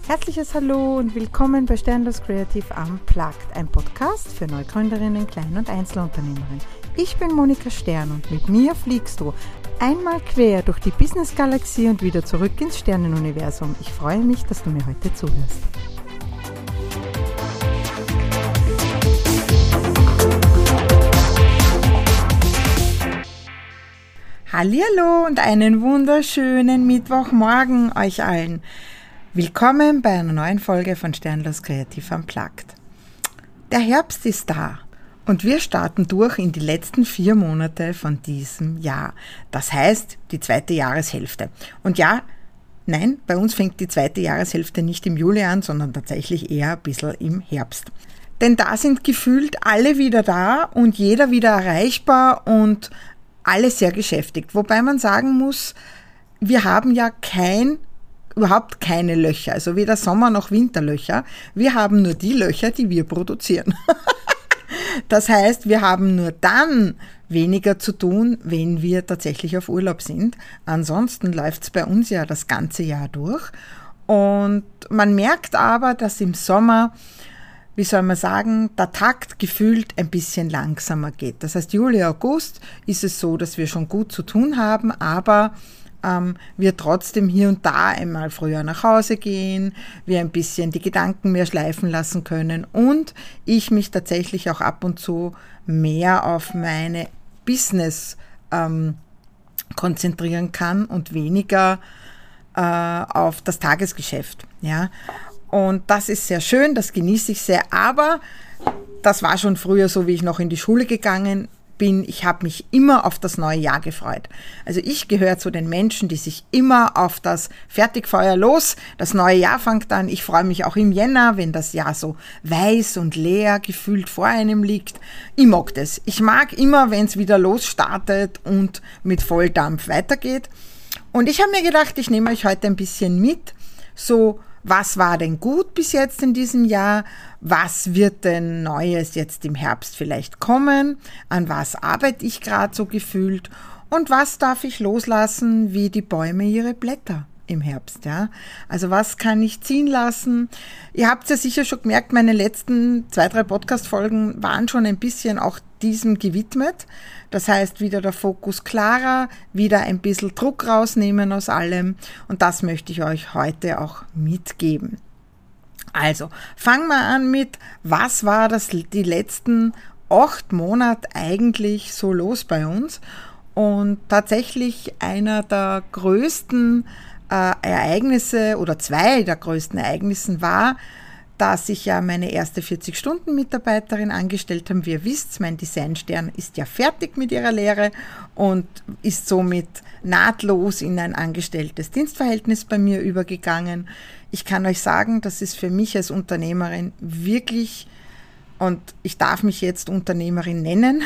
Herzliches Hallo und willkommen bei Sternlos Creative Unplugged, ein Podcast für Neugründerinnen, Klein- und Einzelunternehmerinnen. Ich bin Monika Stern und mit mir fliegst du einmal quer durch die Business-Galaxie und wieder zurück ins Sternenuniversum. Ich freue mich, dass du mir heute zuhörst. Hallihallo und einen wunderschönen Mittwochmorgen euch allen. Willkommen bei einer neuen Folge von Sternlos Creative Unplugged. Der Herbst ist da und wir starten durch in die letzten 4 Monate von diesem Jahr. Das heißt, die zweite Jahreshälfte. Und ja, nein, bei uns fängt die zweite Jahreshälfte nicht im Juli an, sondern tatsächlich eher ein bisschen im Herbst. Denn da sind gefühlt alle wieder da und jeder wieder erreichbar und alle sehr beschäftigt. Wobei man sagen muss, wir haben ja überhaupt keine Löcher, also weder Sommer- noch Winterlöcher. Wir haben nur die Löcher, die wir produzieren. Das heißt, wir haben nur dann weniger zu tun, wenn wir tatsächlich auf Urlaub sind. Ansonsten läuft es bei uns ja das ganze Jahr durch. Und man merkt aber, dass im Sommer, wie soll man sagen, der Takt gefühlt ein bisschen langsamer geht. Das heißt, Juli, August ist es so, dass wir schon gut zu tun haben, aber wir trotzdem hier und da einmal früher nach Hause gehen, wir ein bisschen die Gedanken mehr schleifen lassen können und ich mich tatsächlich auch ab und zu mehr auf meine Business konzentrieren kann und weniger auf das Tagesgeschäft. Ja? Und das ist sehr schön, das genieße ich sehr, aber das war schon früher so, wie ich noch in die Schule gegangen bin. Ich habe mich immer auf das neue Jahr gefreut. Also ich gehöre zu den Menschen, die sich immer auf das Fertigfeuer los, das neue Jahr fängt an. Ich freue mich auch im Jänner, wenn das Jahr so weiß und leer gefühlt vor einem liegt. Ich mag das. Ich mag immer, wenn es wieder losstartet und mit Volldampf weitergeht. Und ich habe mir gedacht, ich nehme euch heute ein bisschen mit, so was war denn gut bis jetzt in diesem Jahr? Was wird denn Neues jetzt im Herbst vielleicht kommen? An was arbeite ich gerade so gefühlt? Und was darf ich loslassen, wie die Bäume ihre Blätter im Herbst? Ja? Also was kann ich ziehen lassen? Ihr habt ja sicher schon gemerkt, meine letzten 2-3 Podcast-Folgen waren schon ein bisschen auch diesem gewidmet. Das heißt, wieder der Fokus klarer, wieder ein bisschen Druck rausnehmen aus allem. Und das möchte ich euch heute auch mitgeben. Also, fangen wir an mit, was war die letzten 8 Monate eigentlich so los bei uns? Und tatsächlich einer der größten Ereignisse oder 2 der größten Ereignissen war, dass ich ja meine erste 40-Stunden-Mitarbeiterin angestellt habe. Wie ihr wisst, mein Designstern ist ja fertig mit ihrer Lehre und ist somit nahtlos in ein angestelltes Dienstverhältnis bei mir übergegangen. Ich kann euch sagen, das ist für mich als Unternehmerin wirklich, und ich darf mich jetzt Unternehmerin nennen,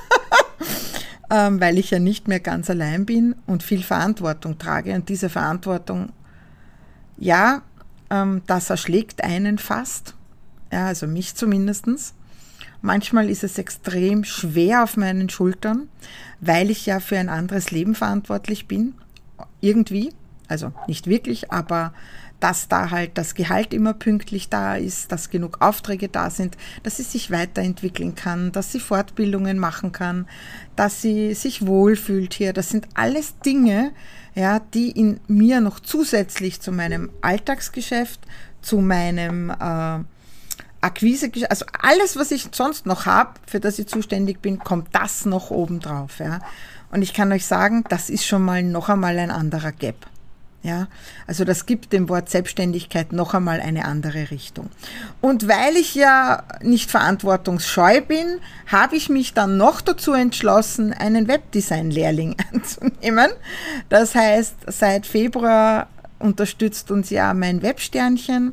weil ich ja nicht mehr ganz allein bin und viel Verantwortung trage. Und diese Verantwortung, ja, das erschlägt einen fast, ja, also mich zumindest. Manchmal ist es extrem schwer auf meinen Schultern, weil ich ja für ein anderes Leben verantwortlich bin, irgendwie, also nicht wirklich, aber dass da halt das Gehalt immer pünktlich da ist, dass genug Aufträge da sind, dass sie sich weiterentwickeln kann, dass sie Fortbildungen machen kann, dass sie sich wohlfühlt hier. Das sind alles Dinge, ja, die in mir noch zusätzlich zu meinem Alltagsgeschäft, zu meinem Akquisegeschäft, also alles, was ich sonst noch habe, für das ich zuständig bin, kommt das noch obendrauf. Ja. Und ich kann euch sagen, das ist schon mal noch einmal ein anderer Gap. Ja, also das gibt dem Wort Selbstständigkeit noch einmal eine andere Richtung. Und weil ich ja nicht verantwortungsscheu bin, habe ich mich dann noch dazu entschlossen, einen Webdesign-Lehrling anzunehmen. Das heißt, seit Februar unterstützt uns ja mein Websternchen,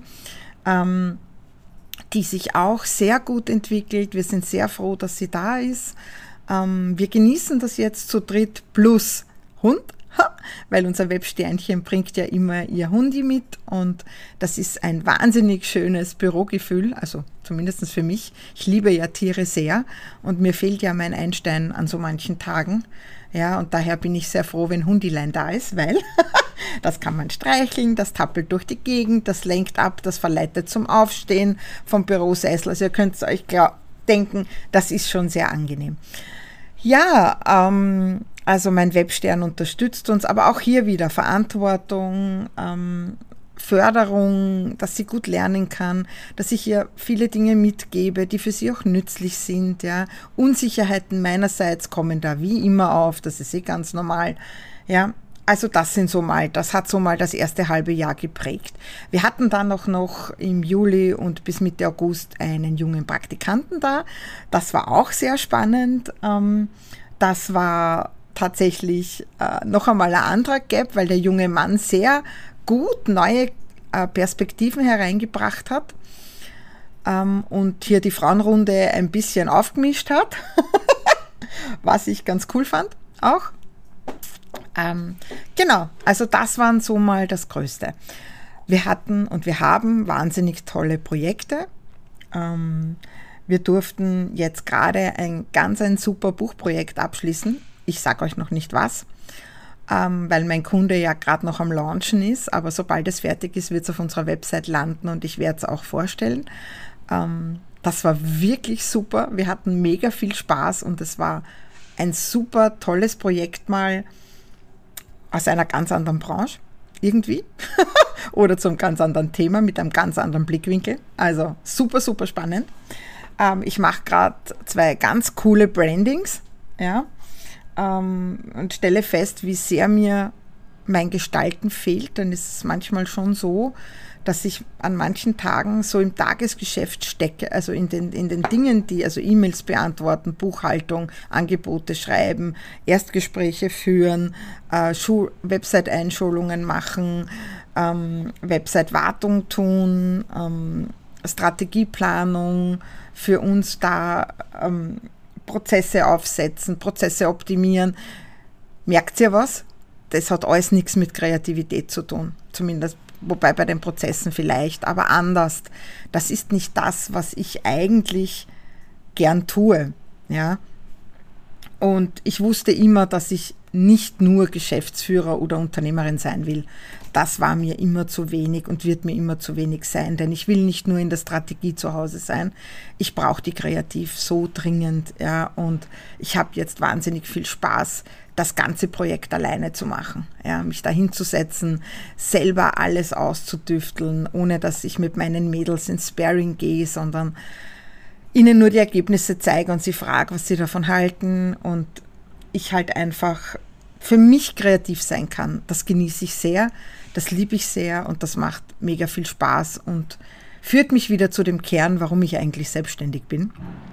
die sich auch sehr gut entwickelt. Wir sind sehr froh, dass sie da ist. Wir genießen das jetzt zu dritt plus Hund. Weil unser Websternchen bringt ja immer ihr Hundi mit und das ist ein wahnsinnig schönes Bürogefühl, also zumindest für mich. Ich liebe ja Tiere sehr und mir fehlt ja mein Einstein an so manchen Tagen. Ja, und daher bin ich sehr froh, wenn Hundilein da ist, weil Das kann man streicheln, das tappelt durch die Gegend, das lenkt ab, das verleitet zum Aufstehen vom Bürosessel. Also ihr könnt es euch denken, das ist schon sehr angenehm. Ja, also mein Webstern unterstützt uns, aber auch hier wieder Verantwortung, Förderung, dass sie gut lernen kann, dass ich ihr viele Dinge mitgebe, die für sie auch nützlich sind. Ja. Unsicherheiten meinerseits kommen da wie immer auf, das ist ganz normal. Ja. Also das hat so mal das erste halbe Jahr geprägt. Wir hatten dann auch noch im Juli und bis Mitte August einen jungen Praktikanten da. Das war auch sehr spannend. Das war tatsächlich noch einmal ein anderer Gap, weil der junge Mann sehr gut neue Perspektiven hereingebracht hat und hier die Frauenrunde ein bisschen aufgemischt hat, was ich ganz cool fand auch. Genau, also das waren so mal das Größte. Wir hatten und wir haben wahnsinnig tolle Projekte. Wir durften jetzt gerade ein super Buchprojekt abschließen. Ich sage euch noch nicht was, weil mein Kunde ja gerade noch am Launchen ist, aber sobald es fertig ist, wird es auf unserer Website landen und ich werde es auch vorstellen. Das war wirklich super, wir hatten mega viel Spaß und es war ein super tolles Projekt mal aus einer ganz anderen Branche, irgendwie, oder zum ganz anderen Thema mit einem ganz anderen Blickwinkel, also super, super spannend. Ich mache gerade 2 ganz coole Brandings, ja, und stelle fest, wie sehr mir mein Gestalten fehlt. Dann ist es manchmal schon so, dass ich an manchen Tagen so im Tagesgeschäft stecke, also in den Dingen, also E-Mails beantworten, Buchhaltung, Angebote schreiben, Erstgespräche führen, Website-Einschulungen machen, Website-Wartung tun, Strategieplanung für uns da, Prozesse aufsetzen, Prozesse optimieren. Merkt ihr was? Das hat alles nichts mit Kreativität zu tun, zumindest, wobei bei den Prozessen vielleicht, aber anders. Das ist nicht das, was ich eigentlich gern tue. Ja? Und ich wusste immer, dass ich nicht nur Geschäftsführer oder Unternehmerin sein will. Das war mir immer zu wenig und wird mir immer zu wenig sein, denn ich will nicht nur in der Strategie zu Hause sein. Ich brauche die kreativ so dringend, ja, und ich habe jetzt wahnsinnig viel Spaß, das ganze Projekt alleine zu machen, ja, mich da hinzusetzen, selber alles auszudüfteln, ohne dass ich mit meinen Mädels ins Sparring gehe, sondern ihnen nur die Ergebnisse zeige und sie frage, was sie davon halten und ich halt einfach für mich kreativ sein kann. Das genieße ich sehr, das liebe ich sehr und das macht mega viel Spaß und führt mich wieder zu dem Kern, warum ich eigentlich selbstständig bin.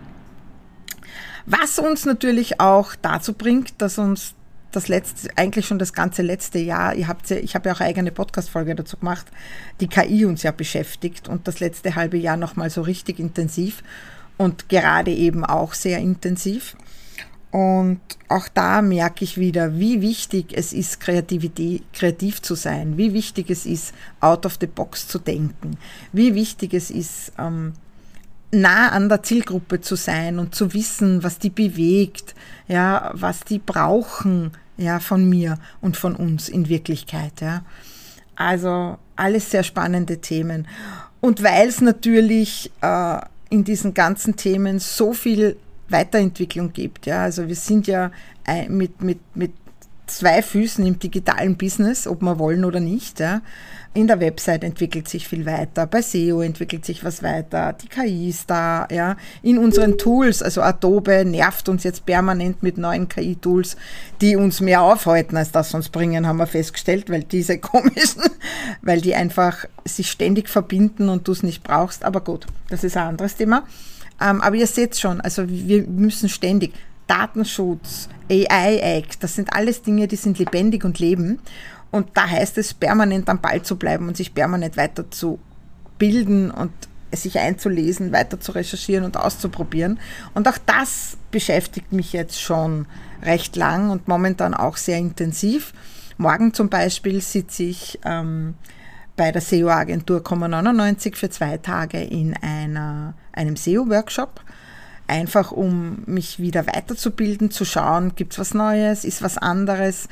Was uns natürlich auch dazu bringt, dass uns eigentlich schon das ganze letzte Jahr, ich habe ja auch eine eigene Podcast-Folge dazu gemacht, die KI uns ja beschäftigt und das letzte halbe Jahr nochmal so richtig intensiv und gerade eben auch sehr intensiv. Und auch da merke ich wieder, wie wichtig es ist, kreativ zu sein, wie wichtig es ist, out of the box zu denken, wie wichtig es ist, nah an der Zielgruppe zu sein und zu wissen, was die bewegt, ja, was die brauchen, ja, von mir und von uns in Wirklichkeit. Ja. Also alles sehr spannende Themen. Und weil es natürlich in diesen ganzen Themen so viel Weiterentwicklung gibt. Ja, also wir sind ja mit 2 Füßen im digitalen Business, ob wir wollen oder nicht. Ja. In der Website entwickelt sich viel weiter, bei SEO entwickelt sich was weiter, die KI ist da. Ja. In unseren Tools, also Adobe nervt uns jetzt permanent mit neuen KI-Tools, die uns mehr aufhalten, als das uns bringen, haben wir festgestellt, weil diese komischen, weil die einfach sich ständig verbinden und du es nicht brauchst. Aber gut, das ist ein anderes Thema. Aber ihr seht schon, also wir müssen ständig Datenschutz, AI-Act, das sind alles Dinge, die sind lebendig und leben. Und da heißt es, permanent am Ball zu bleiben und sich permanent weiter zu bilden und sich einzulesen, weiter zu recherchieren und auszuprobieren. Und auch das beschäftigt mich jetzt schon recht lang und momentan auch sehr intensiv. Morgen zum Beispiel sitze ich bei der SEO-Agentur Komma99 für 2 Tage in einem SEO-Workshop, einfach um mich wieder weiterzubilden, zu schauen, gibt es was Neues, ist was anderes,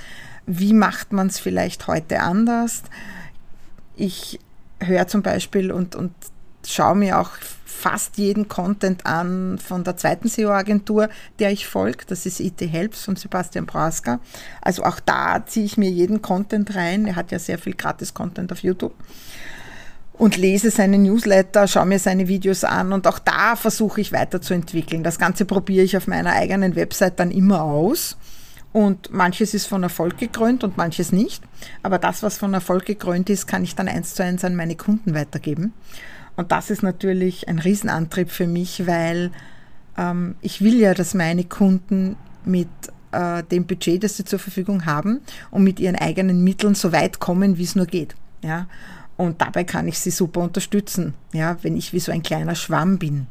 wie macht man es vielleicht heute anders. Ich höre zum Beispiel und schaue mir auch fast jeden Content an von der zweiten SEO-Agentur, der ich folge. Das ist IT Helps von Sebastian Braska. Also auch da ziehe ich mir jeden Content rein. Er hat ja sehr viel Gratis-Content auf YouTube. Und lese seine Newsletter, schaue mir seine Videos an und auch da versuche ich weiterzuentwickeln. Das Ganze probiere ich auf meiner eigenen Website dann immer aus. Und manches ist von Erfolg gekrönt und manches nicht. Aber das, was von Erfolg gekrönt ist, kann ich dann 1:1 an meine Kunden weitergeben. Und das ist natürlich ein Riesenantrieb für mich, weil ich will ja, dass meine Kunden mit dem Budget, das sie zur Verfügung haben und mit ihren eigenen Mitteln so weit kommen, wie es nur geht. Ja? Und dabei kann ich sie super unterstützen, ja, wenn ich wie so ein kleiner Schwamm bin.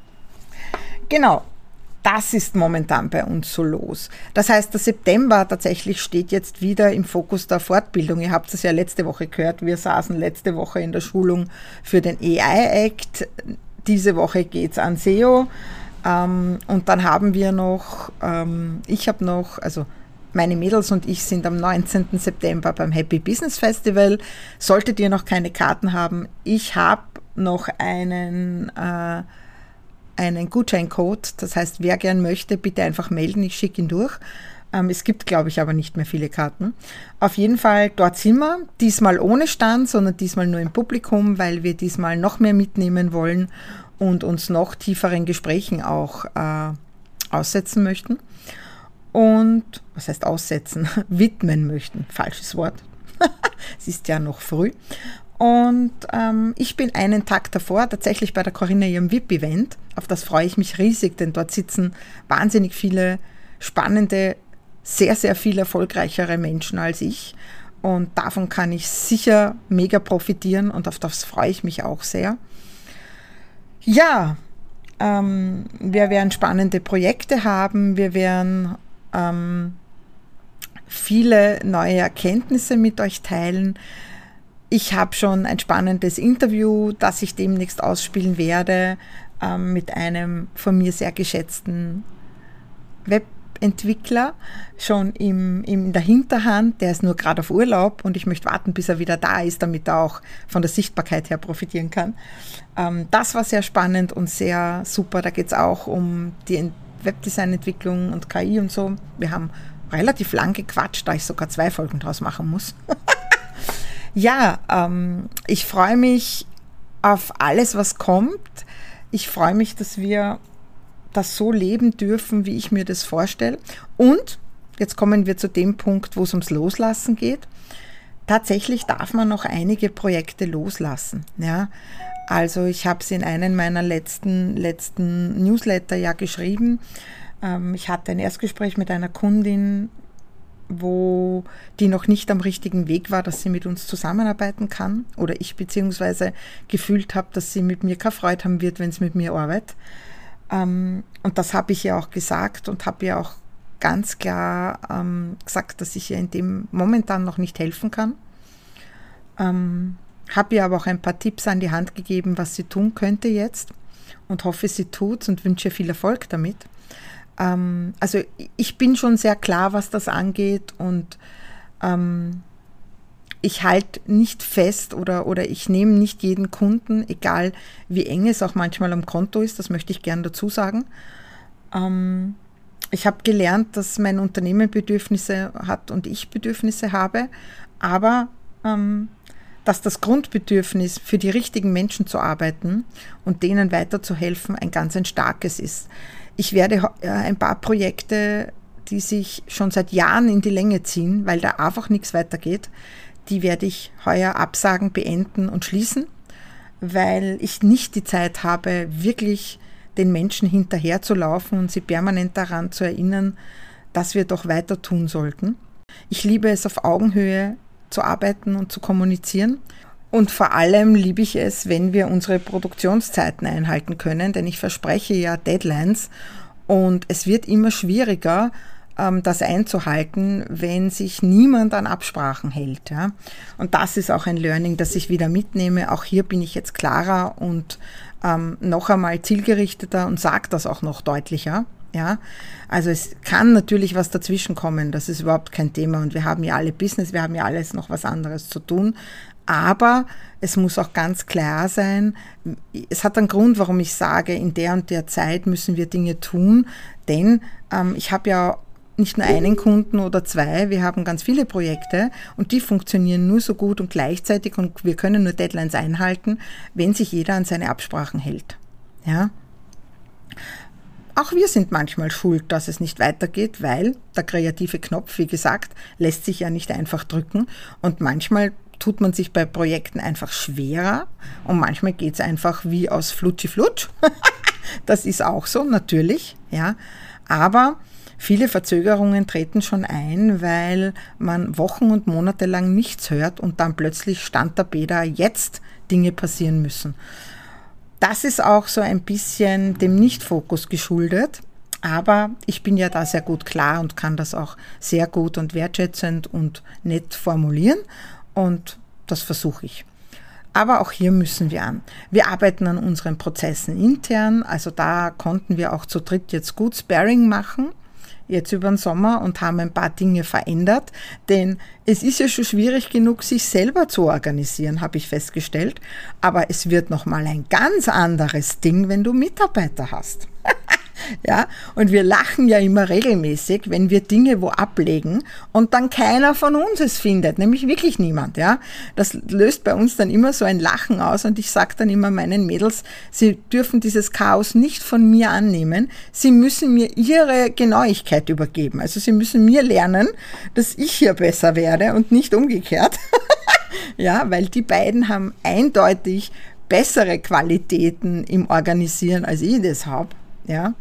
Genau. Das ist momentan bei uns so los. Das heißt, der September tatsächlich steht jetzt wieder im Fokus der Fortbildung. Ihr habt es ja letzte Woche gehört. Wir saßen letzte Woche in der Schulung für den AI-Act. Diese Woche geht es an SEO. Und dann haben wir noch, also meine Mädels und ich sind am 19. September beim Happy Business Festival. Solltet ihr noch keine Karten haben, ich habe noch einen Gutscheincode, das heißt, wer gern möchte, bitte einfach melden, ich schicke ihn durch. Es gibt, glaube ich, aber nicht mehr viele Karten. Auf jeden Fall, dort sind wir, diesmal ohne Stand, sondern diesmal nur im Publikum, weil wir diesmal noch mehr mitnehmen wollen und uns noch tieferen Gesprächen auch aussetzen möchten. Und, was heißt aussetzen? Widmen möchten, falsches Wort. Es ist ja noch früh. Und ich bin einen Tag davor tatsächlich bei der Corinna ihrem VIP-Event. Auf das freue ich mich riesig, denn dort sitzen wahnsinnig viele spannende, sehr, sehr viel erfolgreichere Menschen als ich. Und davon kann ich sicher mega profitieren und auf das freue ich mich auch sehr. Ja, wir werden spannende Projekte haben, wir werden viele neue Erkenntnisse mit euch teilen. Ich habe schon ein spannendes Interview, das ich demnächst ausspielen werde, mit einem von mir sehr geschätzten Webentwickler, schon in der Hinterhand. Der ist nur gerade auf Urlaub und ich möchte warten, bis er wieder da ist, damit er auch von der Sichtbarkeit her profitieren kann. Das war sehr spannend und sehr super. Da geht es auch um die Webdesign-Entwicklung und KI und so. Wir haben relativ lang gequatscht, da ich sogar 2 Folgen draus machen muss. Ja, ich freue mich auf alles, was kommt. Ich freue mich, dass wir das so leben dürfen, wie ich mir das vorstelle. Und jetzt kommen wir zu dem Punkt, wo es ums Loslassen geht. Tatsächlich darf man noch einige Projekte loslassen. Ja? Also ich habe es in einem meiner letzten Newsletter ja geschrieben. Ich hatte ein Erstgespräch mit einer Kundin, wo die noch nicht am richtigen Weg war, dass sie mit uns zusammenarbeiten kann oder ich beziehungsweise gefühlt habe, dass sie mit mir keine Freude haben wird, wenn sie mit mir arbeitet. Und das habe ich ihr auch gesagt und habe ihr auch ganz klar gesagt, dass ich ihr in dem momentan noch nicht helfen kann. Habe ihr aber auch ein paar Tipps an die Hand gegeben, was sie tun könnte jetzt und hoffe, sie tut's und wünsche ihr viel Erfolg damit. Also ich bin schon sehr klar, was das angeht und ich halte nicht fest oder ich nehme nicht jeden Kunden, egal wie eng es auch manchmal am Konto ist, das möchte ich gern dazu sagen. Ich habe gelernt, dass mein Unternehmen Bedürfnisse hat und ich Bedürfnisse habe, aber dass das Grundbedürfnis, für die richtigen Menschen zu arbeiten und denen weiterzuhelfen, ein ganz starkes ist. Ich werde ein paar Projekte, die sich schon seit Jahren in die Länge ziehen, weil da einfach nichts weitergeht, die werde ich heuer absagen, beenden und schließen, weil ich nicht die Zeit habe, wirklich den Menschen hinterherzulaufen und sie permanent daran zu erinnern, dass wir doch weiter tun sollten. Ich liebe es, auf Augenhöhe zu arbeiten und zu kommunizieren. Und vor allem liebe ich es, wenn wir unsere Produktionszeiten einhalten können, denn ich verspreche ja Deadlines und es wird immer schwieriger, das einzuhalten, wenn sich niemand an Absprachen hält. Ja. Und das ist auch ein Learning, das ich wieder mitnehme. Auch hier bin ich jetzt klarer und noch einmal zielgerichteter und sage das auch noch deutlicher. Ja, also es kann natürlich was dazwischen kommen, das ist überhaupt kein Thema und wir haben ja alle Business, wir haben ja alles noch was anderes zu tun, aber es muss auch ganz klar sein, es hat einen Grund, warum ich sage, in der und der Zeit müssen wir Dinge tun, denn ich habe ja nicht nur einen Kunden oder zwei, wir haben ganz viele Projekte und die funktionieren nur so gut und gleichzeitig und wir können nur Deadlines einhalten, wenn sich jeder an seine Absprachen hält. Ja. Auch wir sind manchmal schuld, dass es nicht weitergeht, weil der kreative Knopf, wie gesagt, lässt sich ja nicht einfach drücken und manchmal tut man sich bei Projekten einfach schwerer und manchmal geht es einfach wie aus Flutschi-Flutsch. Das ist auch so, natürlich, ja, aber viele Verzögerungen treten schon ein, weil man Wochen und Monate lang nichts hört und dann plötzlich Stand der Beda, jetzt Dinge passieren müssen. Das ist auch so ein bisschen dem Nicht-Fokus geschuldet, aber ich bin ja da sehr gut klar und kann das auch sehr gut und wertschätzend und nett formulieren und das versuche ich. Aber auch hier müssen wir an. Wir arbeiten an unseren Prozessen intern, also da konnten wir auch zu dritt jetzt gut Sparring machen, jetzt über den Sommer und haben ein paar Dinge verändert, denn es ist ja schon schwierig genug, sich selber zu organisieren, habe ich festgestellt, aber es wird nochmal ein ganz anderes Ding, wenn du Mitarbeiter hast. Ja, und wir lachen ja immer regelmäßig, wenn wir Dinge wo ablegen und dann keiner von uns es findet, nämlich wirklich niemand, ja. Das löst bei uns dann immer so ein Lachen aus und ich sage dann immer meinen Mädels, sie dürfen dieses Chaos nicht von mir annehmen, sie müssen mir ihre Genauigkeit übergeben, also sie müssen mir lernen, dass ich hier besser werde und nicht umgekehrt, ja, weil die beiden haben eindeutig bessere Qualitäten im Organisieren, als ich das habe, ja.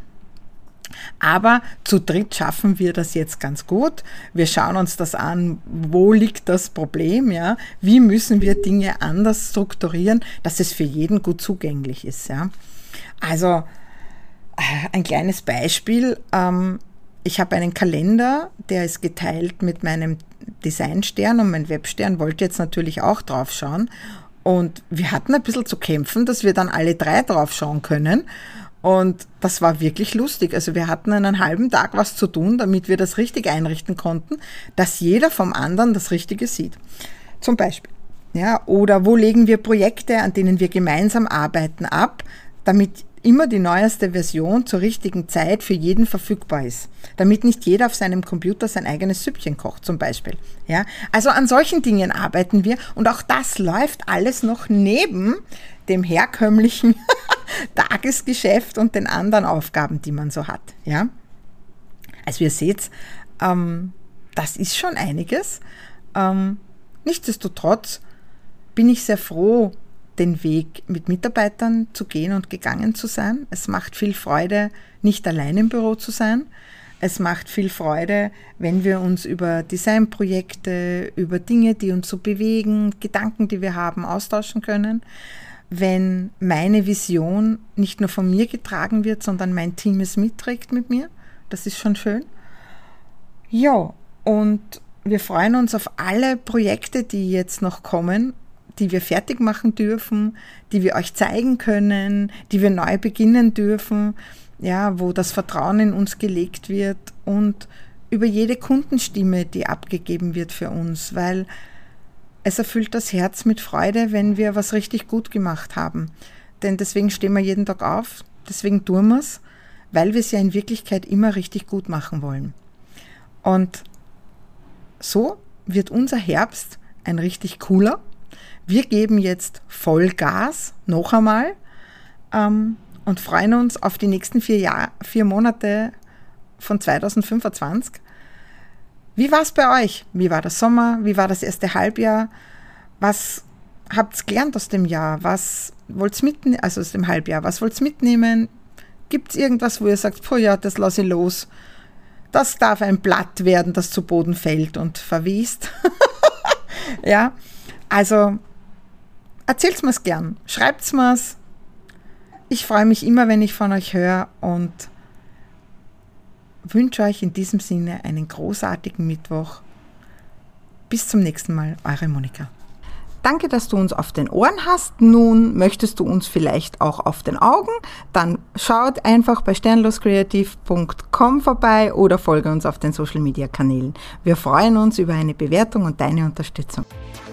Aber zu dritt schaffen wir das jetzt ganz gut. Wir schauen uns das an, wo liegt das Problem, ja? Wie müssen wir Dinge anders strukturieren, dass es für jeden gut zugänglich ist, ja? Also ein kleines Beispiel. Ich habe einen Kalender, der ist geteilt mit meinem Designstern und mein Webstern wollte jetzt natürlich auch drauf schauen. Und wir hatten ein bisschen zu kämpfen, dass wir dann alle drei drauf schauen können. Und das war wirklich lustig. Also wir hatten einen halben Tag was zu tun, damit wir das richtig einrichten konnten, dass jeder vom anderen das Richtige sieht. Zum Beispiel. Ja, oder wo legen wir Projekte, an denen wir gemeinsam arbeiten, ab, damit immer die neueste Version zur richtigen Zeit für jeden verfügbar ist. Damit nicht jeder auf seinem Computer sein eigenes Süppchen kocht, zum Beispiel. Ja, also an solchen Dingen arbeiten wir und auch das läuft alles noch neben dem herkömmlichen Tagesgeschäft und den anderen Aufgaben, die man so hat. Ja? Also ihr seht, das ist schon einiges. Nichtsdestotrotz bin ich sehr froh, den Weg mit Mitarbeitern zu gehen und gegangen zu sein. Es macht viel Freude, nicht allein im Büro zu sein. Es macht viel Freude, wenn wir uns über Designprojekte, über Dinge, die uns so bewegen, Gedanken, die wir haben, austauschen können. Wenn meine Vision nicht nur von mir getragen wird, sondern mein Team es mitträgt mit mir. Das ist schon schön. Ja, und wir freuen uns auf alle Projekte, die jetzt noch kommen, die wir fertig machen dürfen, die wir euch zeigen können, die wir neu beginnen dürfen, ja, wo das Vertrauen in uns gelegt wird und über jede Kundenstimme, die abgegeben wird für uns, weil es erfüllt das Herz mit Freude, wenn wir was richtig gut gemacht haben. Denn deswegen stehen wir jeden Tag auf, deswegen tun wir es, weil wir es ja in Wirklichkeit immer richtig gut machen wollen. Und so wird unser Herbst ein richtig cooler. Wir geben jetzt Vollgas, noch einmal, und freuen uns auf die nächsten 4 Monate von 2025. Wie war es bei euch? Wie war der Sommer? Wie war das erste Halbjahr? Was habt ihr gelernt aus dem Jahr? Was wollt ihr mitnehmen? Also aus dem Halbjahr. Was wollt ihr mitnehmen? Gibt es irgendwas, wo ihr sagt, puh ja, das lasse ich los. Das darf ein Blatt werden, das zu Boden fällt und verwest. Ja, also erzählt mir's gern. Schreibt mir's. Ich freue mich immer, wenn ich von euch höre und wünsche euch in diesem Sinne einen großartigen Mittwoch. Bis zum nächsten Mal, eure Monika. Danke, dass du uns auf den Ohren hast. Nun möchtest du uns vielleicht auch auf den Augen? Dann schaut einfach bei sternloskreativ.com vorbei oder folge uns auf den Social Media Kanälen. Wir freuen uns über eine Bewertung und deine Unterstützung.